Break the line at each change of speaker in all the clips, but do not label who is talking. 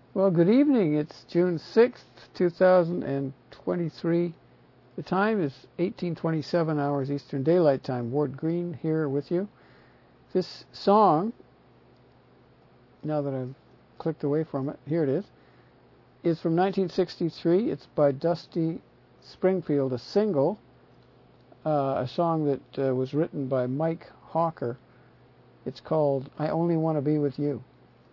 Well, good evening. It's June 6th, 2023. The time is 1827 hours Eastern Daylight Time. Ward Green here with you. This song, now that I've clicked away from it, here it is from 1963. It's by Dusty Springfield, a single, a song that was written by Mike Hawker. It's called I Only Want to Be With You.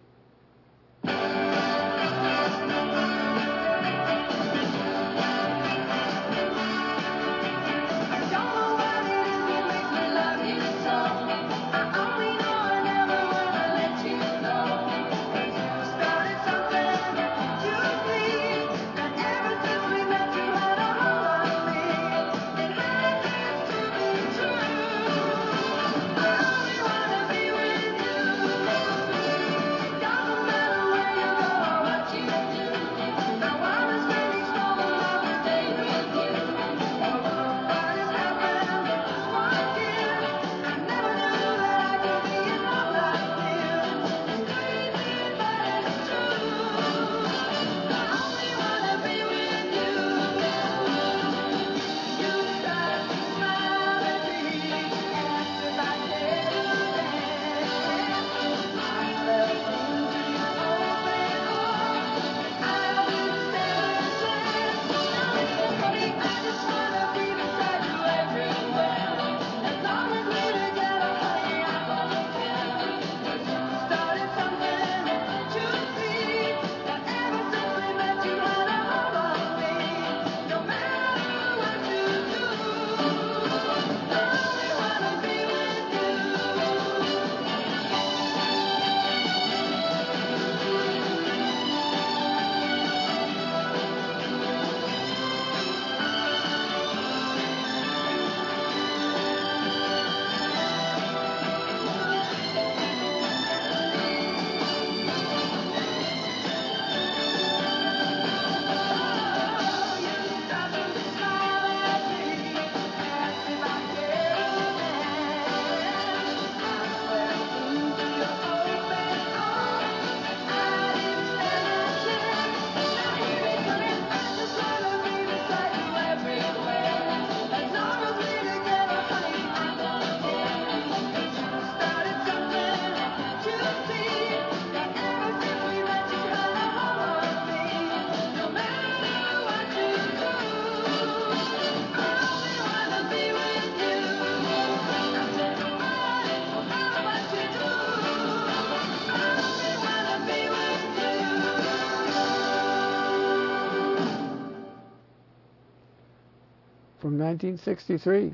From 1963.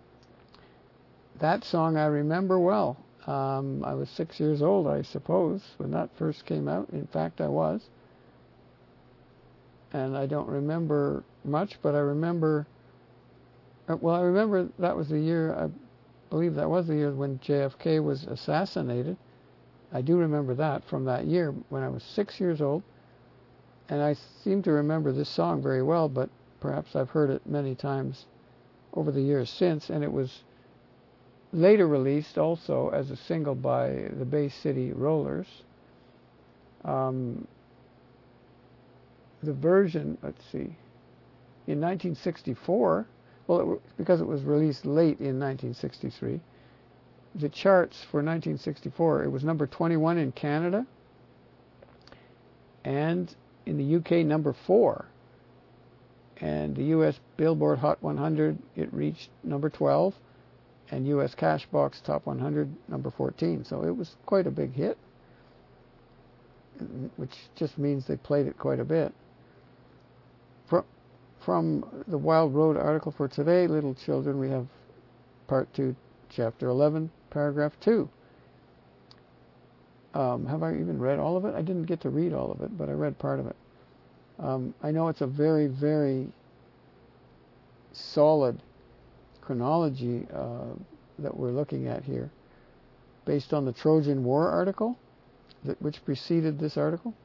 That song I remember well. I was 6 years old, I suppose, when that first came out. In fact, I was. And I don't remember much, but I remember... Well, I remember that was the year, I believe that was the year when JFK was assassinated. I do remember that from that year when I was 6 years old. And I seem to remember this song very well, but perhaps I've heard it many times over the years since, and it was later released also as a single by the Bay City Rollers. The version, let's see, in 1964, well, because it was released late in 1963, the charts for 1964, it was number 21 in Canada, and in the UK, number 4. And the U.S. Billboard Hot 100, it reached number 12, and U.S. Cashbox Top 100, number 14. So it was quite a big hit, which just means they played it quite a bit. From the Wild Road article for today, Little Children, we have Part 2, Chapter 11, Paragraph 2. Have I even read all of it? I didn't get to read all of it, but I read part of it. I know it's a very, very solid chronology that we're looking at here, based on the Trojan War article, which preceded this article.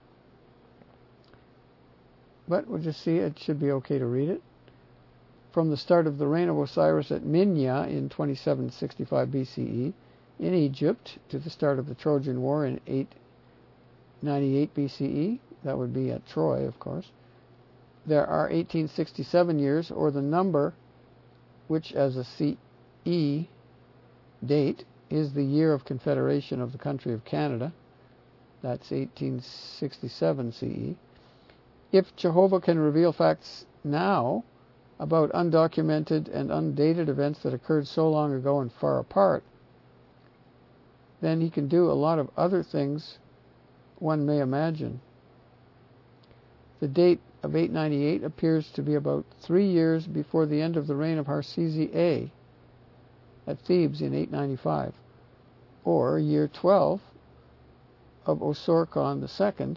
But we'll just see. It should be okay to read it. From the start of the reign of Osiris at Minya in 2765 BCE in Egypt to the start of the Trojan War in 898 BCE, That would be at Troy, of course. There are 1867 years, or the number, which as a CE date is the year of Confederation of the country of Canada. That's 1867 CE. If Jehovah can reveal facts now about undocumented and undated events that occurred so long ago and far apart, then he can do a lot of other things one may imagine. The date of 898 appears to be about 3 years before the end of the reign of Harsizi A at Thebes in 895, or year 12 of Osorkon II,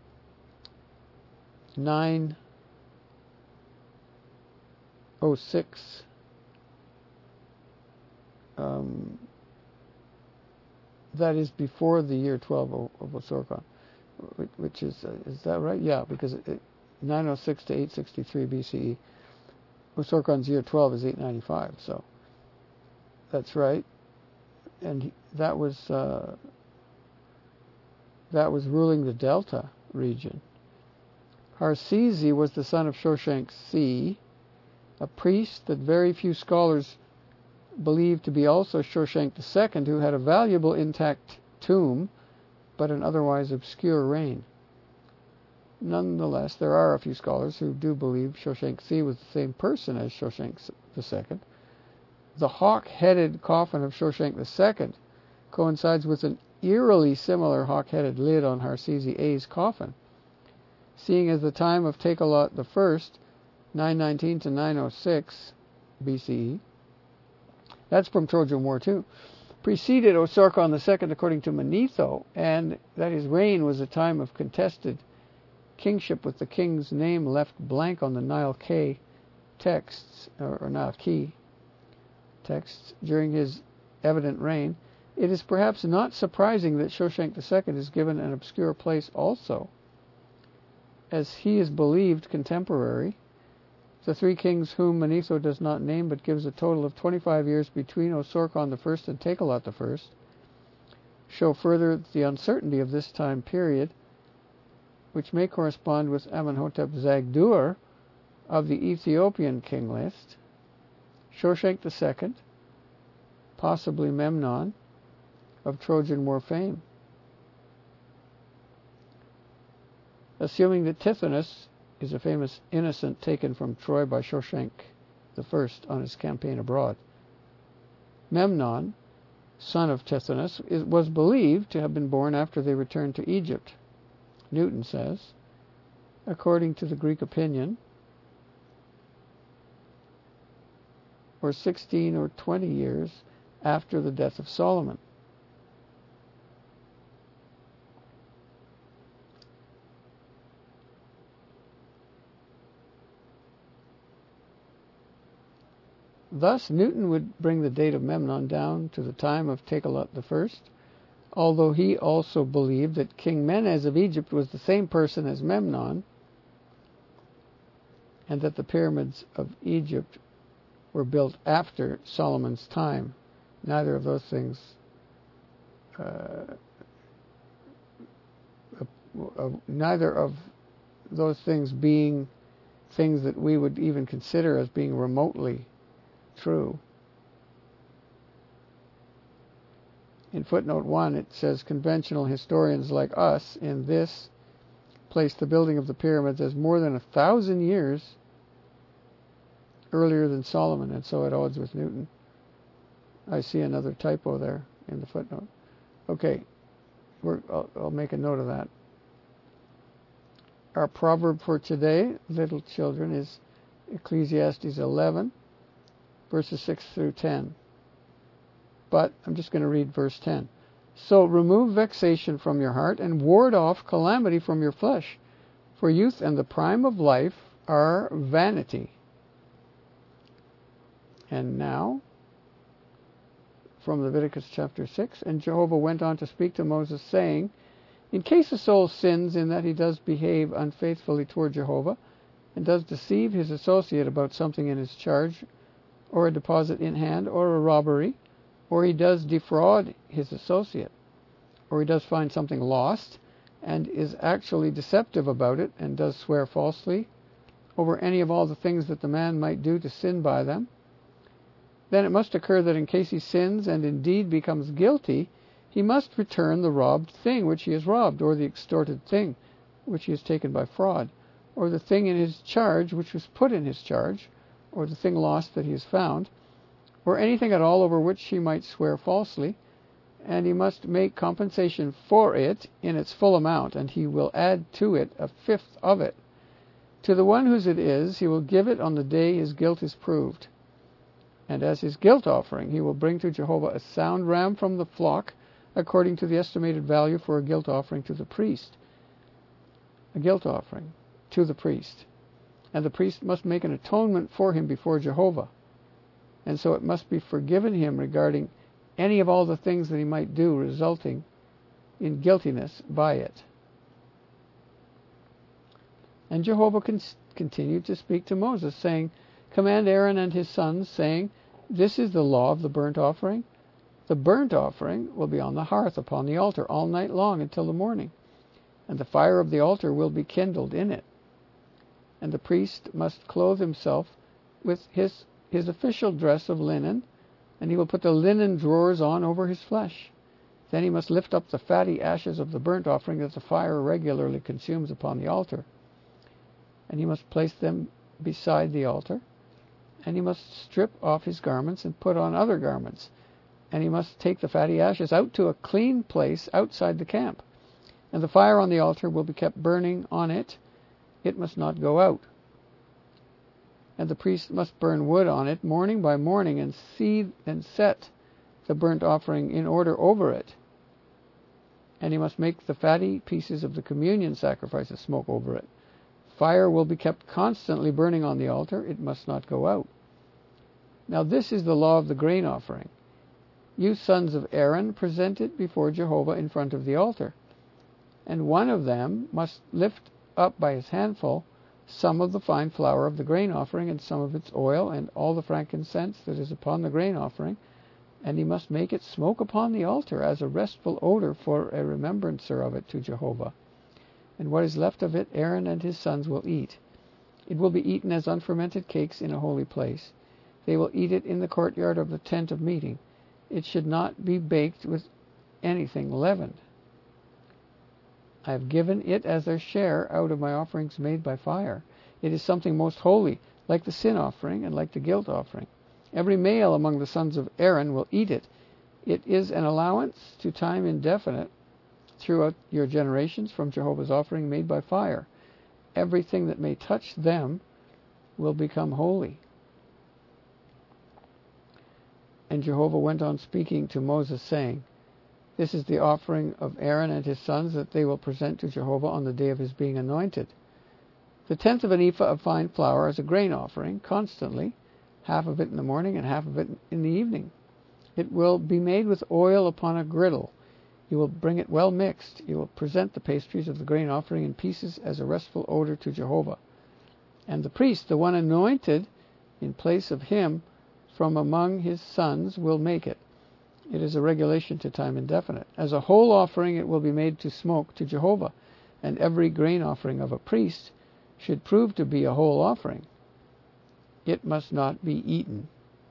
906. That is before the year 12 of Osorkon, which is that right? Yeah, because 906 to 863 BCE. Osorkon's year 12 is 895, so that's right. And that was ruling the Delta region. Harsizi was the son of Shoshenq-Si, a priest that very few scholars believed to be also Shoshenq II, who had a valuable intact tomb, but an otherwise obscure reign. Nonetheless, there are a few scholars who do believe Shoshenq-Si was the same person as Shoshenq II. The hawk-headed coffin of Shoshenq II coincides with an eerily similar hawk-headed lid on Harsizi A's coffin, seeing as the time of Takelot I, 919 to 906 BCE, that's from Trojan War too, preceded Osorkon II according to Manetho, and that his reign was a time of contested kingship, with the king's name left blank on the Nile K texts, or Nile Key texts, during his evident reign. It is perhaps not surprising that Shoshenq II is given an obscure place also, as he is believed contemporary. The three kings whom Manetho does not name but gives a total of 25 years between Osorkon I and Takelot I show further the uncertainty of this time period, which may correspond with Amenhotep Zagdur of the Ethiopian king list, Shoshenq II, possibly Memnon of Trojan War fame. Assuming that Tithonus is a famous innocent taken from Troy by Shoshenq I on his campaign abroad. Memnon, son of Tithonus, was believed to have been born after they returned to Egypt, Newton says, according to the Greek opinion, or 16 or 20 years after the death of Solomon. Thus, Newton would bring the date of Memnon down to the time of Takelot I, although he also believed that King Menes of Egypt was the same person as Memnon, and that the pyramids of Egypt were built after Solomon's time. Neither of those things being things that we would even consider as being remotely true. In footnote 1, it says conventional historians like us in this place the building of the pyramids as more than 1,000 years earlier than Solomon, and so it odds with Newton. I see another typo there in the footnote. Okay, I'll make a note of that. Our proverb for today, little children, is Ecclesiastes 11, verses 6 through 10. But I'm just going to read verse 10. So remove vexation from your heart and ward off calamity from your flesh, for youth and the prime of life are vanity. And now, from Leviticus chapter 6, and Jehovah went on to speak to Moses, saying, in case a soul sins in that he does behave unfaithfully toward Jehovah, and does deceive his associate about something in his charge, or a deposit in hand, or a robbery, or he does defraud his associate, or he does find something lost, and is actually deceptive about it and does swear falsely over any of all the things that the man might do to sin by them, then it must occur that in case he sins and indeed becomes guilty, he must return the robbed thing which he has robbed, or the extorted thing which he has taken by fraud, or the thing in his charge which was put in his charge, or the thing lost that he has found, or anything at all over which he might swear falsely, and he must make compensation for it in its full amount, and he will add to it a fifth of it. To the one whose it is, he will give it on the day his guilt is proved. And as his guilt offering, he will bring to Jehovah a sound ram from the flock, according to the estimated value for a guilt offering to the priest. A guilt offering to the priest. And the priest must make an atonement for him before Jehovah. And so it must be forgiven him regarding any of all the things that he might do resulting in guiltiness by it. And Jehovah continued to speak to Moses, saying, Command Aaron and his sons, saying, This is the law of the burnt offering. The burnt offering will be on the hearth upon the altar all night long until the morning, and the fire of the altar will be kindled in it. And the priest must clothe himself with his official dress of linen, and he will put the linen drawers on over his flesh. Then he must lift up the fatty ashes of the burnt offering that the fire regularly consumes upon the altar, and he must place them beside the altar, and he must strip off his garments and put on other garments, and he must take the fatty ashes out to a clean place outside the camp, and the fire on the altar will be kept burning on it. It must not go out. And the priest must burn wood on it morning by morning, and seethe and set the burnt offering in order over it. And he must make the fatty pieces of the communion sacrifices smoke over it. Fire will be kept constantly burning on the altar. It must not go out. Now this is the law of the grain offering. You sons of Aaron present it before Jehovah in front of the altar. And one of them must lift up by his handful some of the fine flour of the grain offering, and some of its oil, and all the frankincense that is upon the grain offering, and he must make it smoke upon the altar as a restful odor for a remembrancer of it to Jehovah. And what is left of it Aaron and his sons will eat. It will be eaten as unfermented cakes in a holy place. They will eat it in the courtyard of the tent of meeting. It should not be baked with anything leavened. I have given it as their share out of my offerings made by fire. It is something most holy, like the sin offering and like the guilt offering. Every male among the sons of Aaron will eat it. It is an allowance to time indefinite throughout your generations from Jehovah's offering made by fire. Everything that may touch them will become holy. And Jehovah went on speaking to Moses, saying, This is the offering of Aaron and his sons that they will present to Jehovah on the day of his being anointed. The tenth of an ephah of fine flour as a grain offering, constantly, half of it in the morning and half of it in the evening. It will be made with oil upon a griddle. You will bring it well mixed. You will present the pastries of the grain offering in pieces as a restful odor to Jehovah. And the priest, the one anointed in place of him from among his sons, will make it. It is a regulation to time indefinite. As a whole offering it will be made to smoke to Jehovah, and every grain offering of a priest should prove to be a whole offering. It must not be eaten.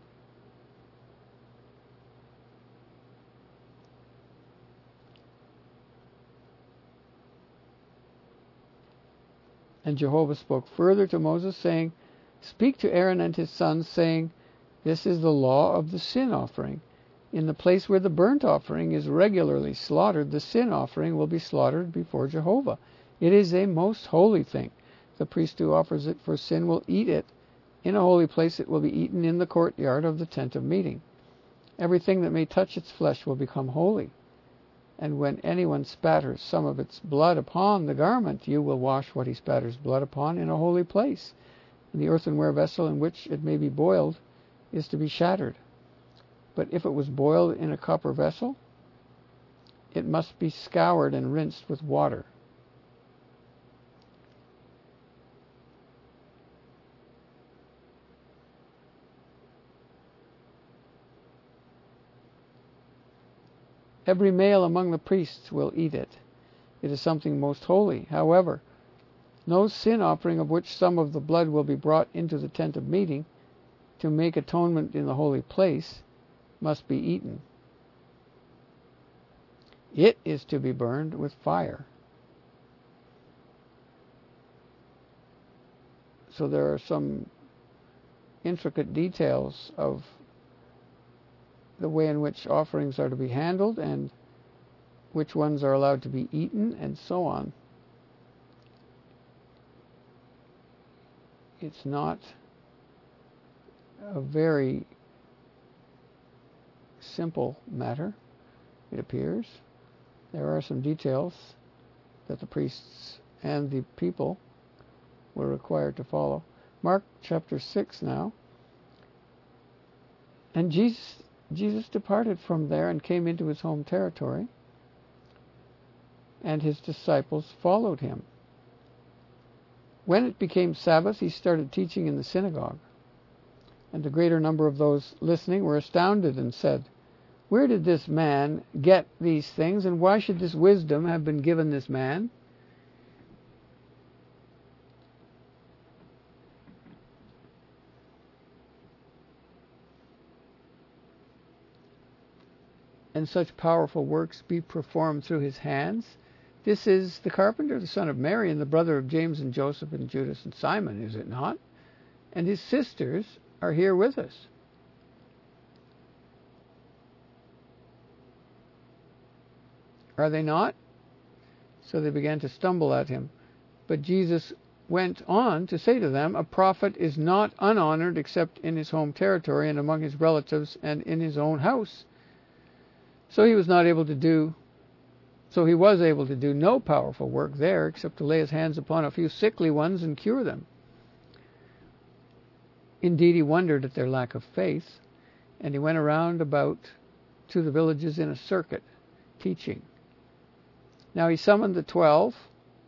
And Jehovah spoke further to Moses, saying, Speak to Aaron and his sons, saying, This is the law of the sin offering. In the place where the burnt offering is regularly slaughtered, the sin offering will be slaughtered before Jehovah. It is a most holy thing. The priest who offers it for sin will eat it. In a holy place it will be eaten in the courtyard of the tent of meeting. Everything that may touch its flesh will become holy. And when anyone spatters some of its blood upon the garment, you will wash what he spatters blood upon in a holy place. And the earthenware vessel in which it may be boiled is to be shattered. But if it was boiled in a copper vessel, it must be scoured and rinsed with water. Every male among the priests will eat it. It is something most holy. However, no sin offering of which some of the blood will be brought into the tent of meeting to make atonement in the holy place must be eaten. It is to be burned with fire. So there are some intricate details of the way in which offerings are to be handled and which ones are allowed to be eaten and so on. It's not a very simple matter, it appears. There are some details that the priests and the people were required to follow. Mark chapter 6 now. And Jesus departed from there and came into his home territory, and his disciples followed him. When it became Sabbath, he started teaching in the synagogue, and the greater number of those listening were astounded and said, "Where did this man get these things, and why should this wisdom have been given this man? And such powerful works be performed through his hands? This is the carpenter, the son of Mary, and the brother of James and Joseph and Judas and Simon, is it not? And his sisters are here with us." Are they not? So they began to stumble at him. But Jesus went on to say to them, "A prophet is not unhonored except in his home territory and among his relatives and in his own house." So he was able to do no powerful work there except to lay his hands upon a few sickly ones and cure them. Indeed, he wondered at their lack of faith, and he went around about to the villages in a circuit, teaching. Now he summoned the 12,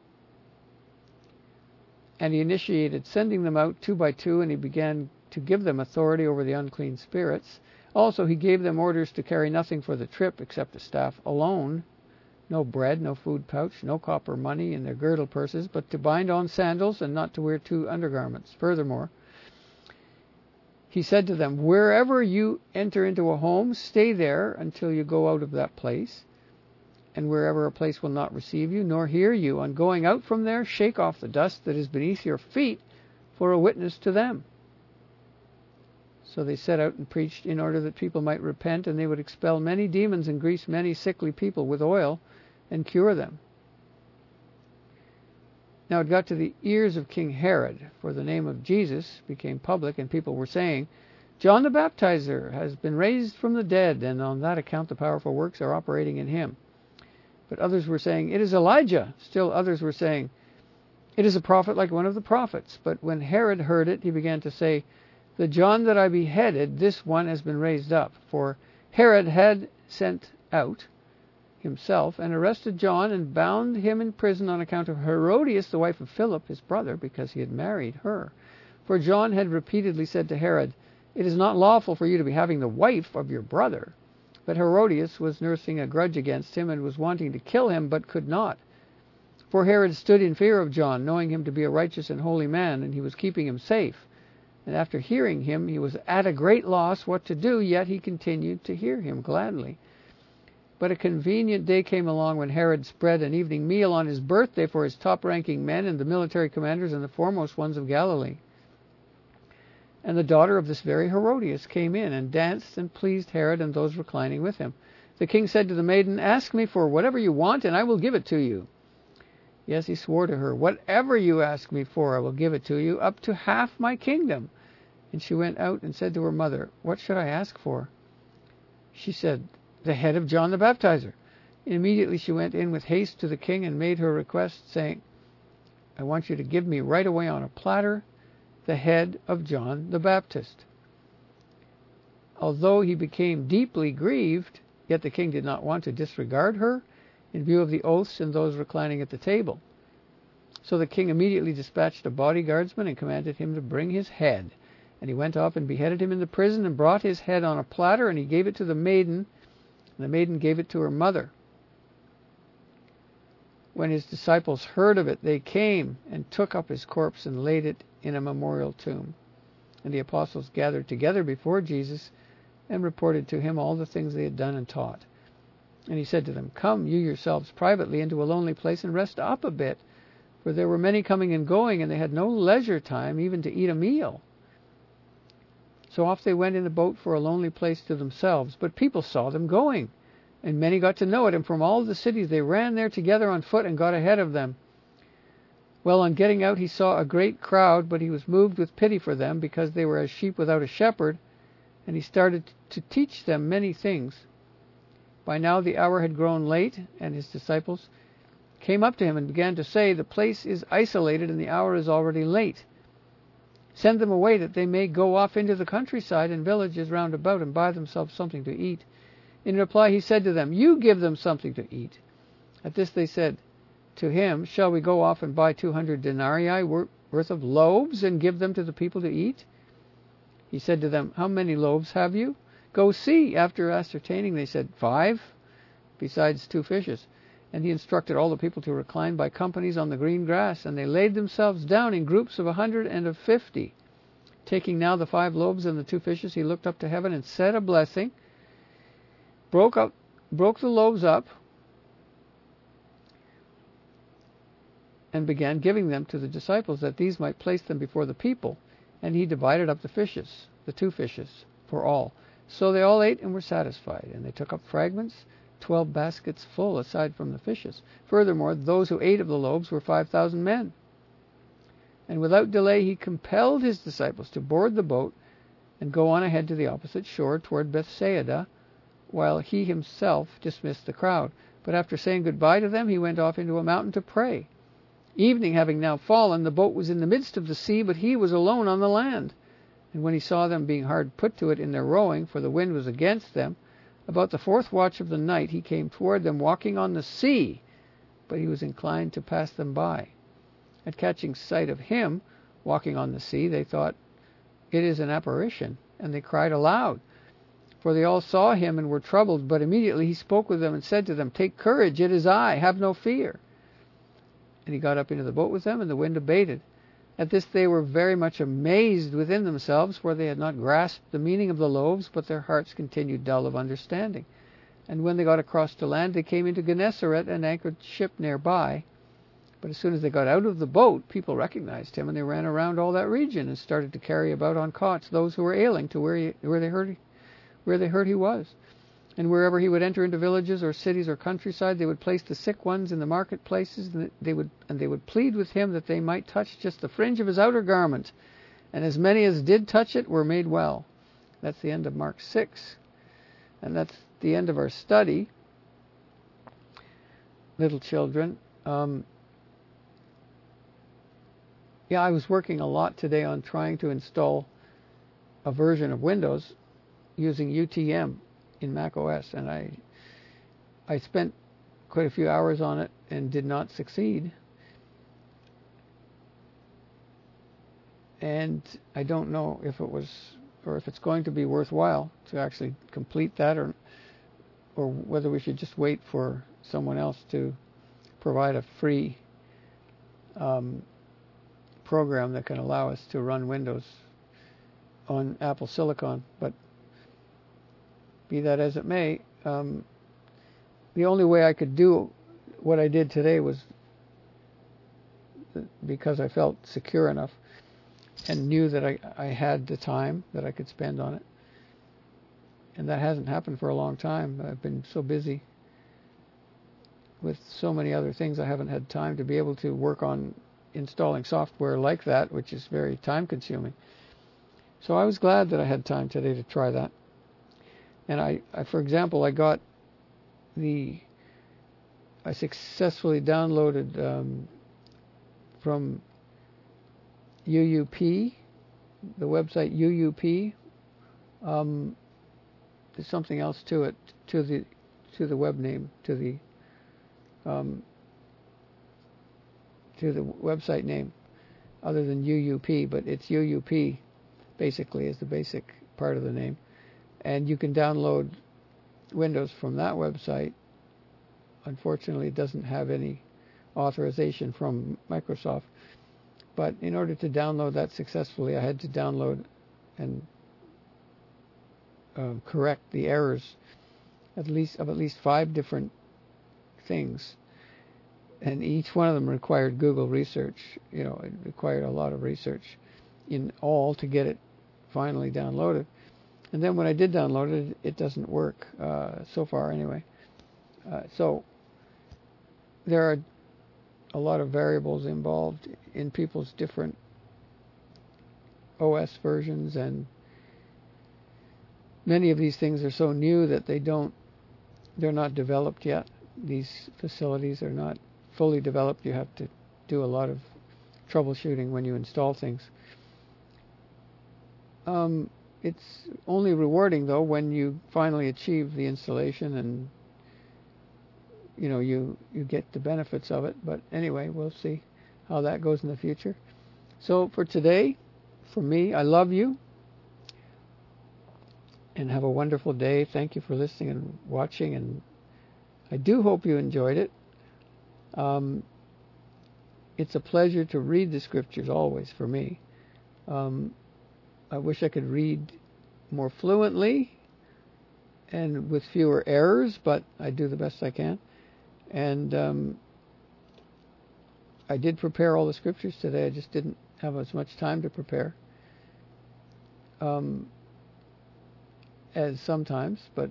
and he initiated sending them out 2 by 2, and he began to give them authority over the unclean spirits. Also, he gave them orders to carry nothing for the trip except a staff alone, no bread, no food pouch, no copper money in their girdle purses, but to bind on sandals and not to wear 2 undergarments. Furthermore, he said to them, "Wherever you enter into a home, stay there until you go out of that place. And wherever a place will not receive you, nor hear you, on going out from there, shake off the dust that is beneath your feet for a witness to them." So they set out and preached in order that people might repent, and they would expel many demons and grease many sickly people with oil and cure them. Now it got to the ears of King Herod, for the name of Jesus became public, and people were saying, "John the Baptizer has been raised from the dead, and on that account the powerful works are operating in him." But others were saying, "It is Elijah." Still others were saying, "It is a prophet like one of the prophets." But when Herod heard it, he began to say, "The John that I beheaded, this one has been raised up." For Herod had sent out himself and arrested John and bound him in prison on account of Herodias, the wife of Philip, his brother, because he had married her. For John had repeatedly said to Herod, "It is not lawful for you to be having the wife of your brother." But Herodias was nursing a grudge against him and was wanting to kill him, but could not. For Herod stood in fear of John, knowing him to be a righteous and holy man, and he was keeping him safe. And after hearing him, he was at a great loss what to do, yet he continued to hear him gladly. But a convenient day came along when Herod spread an evening meal on his birthday for his top-ranking men and the military commanders and the foremost ones of Galilee. And the daughter of this very Herodias came in and danced and pleased Herod and those reclining with him. The king said to the maiden, "Ask me for whatever you want, and I will give it to you." Yes, he swore to her, "Whatever you ask me for, I will give it to you, up to half my kingdom." And she went out and said to her mother, "What should I ask for?" She said, "The head of John the Baptizer." Immediately she went in with haste to the king and made her request, saying, "I want you to give me right away on a platter the head of John the Baptist." Although he became deeply grieved, yet the king did not want to disregard her in view of the oaths and those reclining at the table. So the king immediately dispatched a bodyguardsman and commanded him to bring his head. And he went off and beheaded him in the prison and brought his head on a platter, and he gave it to the maiden, and the maiden gave it to her mother. When his disciples heard of it, they came and took up his corpse and laid it in a memorial tomb. And the apostles gathered together before Jesus and reported to him all the things they had done and taught. And he said to them, "Come, you yourselves privately into a lonely place and rest up a bit, for there were many coming and going, and they had no leisure time even to eat a meal." So off they went in the boat for a lonely place to themselves. But people saw them going, and many got to know it, and from all the cities they ran there together on foot and got ahead of them. Well, on getting out he saw a great crowd, but he was moved with pity for them, because they were as sheep without a shepherd, and he started to teach them many things. By now the hour had grown late, and his disciples came up to him and began to say, "The place is isolated, and the hour is already late. Send them away that they may go off into the countryside and villages round about and buy themselves something to eat." In reply he said to them, "You give them something to eat." At this they said to him, "Shall we go off and buy 200 denarii worth of loaves and give them to the people to eat?" He said to them, "How many loaves have you?" "Go see." After ascertaining, they said, 5, besides 2 fishes. And he instructed all the people to recline by companies on the green grass, and they laid themselves down in groups of 100 and of 50. Taking now the 5 loaves and the 2 fishes, he looked up to heaven and said a blessing, broke the loaves up, and began giving them to the disciples, that these might place them before the people. And he divided up the fishes, the 2 fishes, for all. So they all ate and were satisfied, and they took up fragments, 12 baskets full, aside from the fishes. Furthermore, those who ate of the loaves were 5,000 men. And without delay he compelled his disciples to board the boat and go on ahead to the opposite shore toward Bethsaida, while he himself dismissed the crowd. But after saying goodbye to them, he went off into a mountain to pray. Evening having now fallen, the boat was in the midst of the sea, but he was alone on the land. And when he saw them being hard put to it in their rowing, for the wind was against them, about the 4th watch of the night he came toward them walking on the sea, but he was inclined to pass them by. At catching sight of him walking on the sea, they thought, "It is an apparition," and they cried aloud. For they all saw him and were troubled, but immediately he spoke with them and said to them, "Take courage, it is I, have no fear." And he got up into the boat with them, and the wind abated. At this they were very much amazed within themselves, for they had not grasped the meaning of the loaves, but their hearts continued dull of understanding. And when they got across to land, they came into Gennesaret and anchored ship nearby. But as soon as they got out of the boat, people recognized him, and they ran around all that region and started to carry about on cots those who were ailing to where they heard he was. And wherever he would enter into villages or cities or countryside, they would place the sick ones in the marketplaces, and they would plead with him that they might touch just the fringe of his outer garment. And as many as did touch it were made well. That's the end of Mark 6. And that's the end of our study. Little children. I was working a lot today on trying to install a version of Windows using UTM in Mac OS, and I spent quite a few hours on it and did not succeed. And I don't know if it was, or if it's going to be worthwhile to actually complete that, or whether we should just wait for someone else to provide a free program that can allow us to run Windows on Apple Silicon. But be that as it may, the only way I could do what I did today was because I felt secure enough and knew that I had the time that I could spend on it. And that hasn't happened for a long time. I've been so busy with so many other things, I haven't had time to be able to work on installing software like that, which is very time consuming. So I was glad that I had time today to try that. And I for example, I successfully downloaded from UUP, the website UUP. There's something else to it, to the web name, to the website name, other than UUP, but it's UUP basically is the basic part of the name. And you can download Windows from that website. Unfortunately, it doesn't have any authorization from Microsoft. But in order to download that successfully, I had to download and correct the errors at least 5 different things, and each one of them required Google research. It required a lot of research in all to get it finally downloaded. And then when I did download it, it doesn't work so far anyway. So there are a lot of variables involved in people's different OS versions, and many of these things are so new that they're not developed yet. These facilities are not fully developed. You have to do a lot of troubleshooting when you install things. It's only rewarding, though, when you finally achieve the installation and you get the benefits of it. But anyway, we'll see how that goes in the future. So for today, for me, I love you, and have a wonderful day. Thank you for listening and watching, and I do hope you enjoyed it. It's a pleasure to read the scriptures always for me. I wish I could read more fluently and with fewer errors, but I do the best I can. And I did prepare all the scriptures today. I just didn't have as much time to prepare as sometimes, but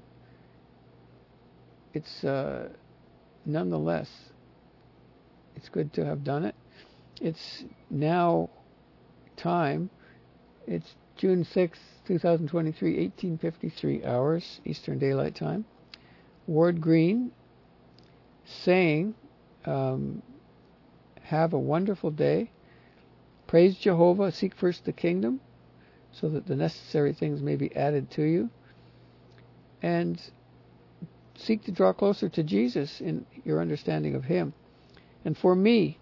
it's nonetheless, it's good to have done it. It's now time. It's June 6th, 2023, 18:53 hours Eastern Daylight Time. Ward Green saying, have a wonderful day. Praise Jehovah. Seek first the kingdom, so that the necessary things may be added to you. And seek to draw closer to Jesus in your understanding of Him. And for me,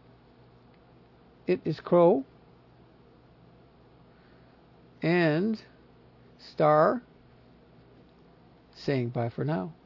it is Crow and Star saying bye for now.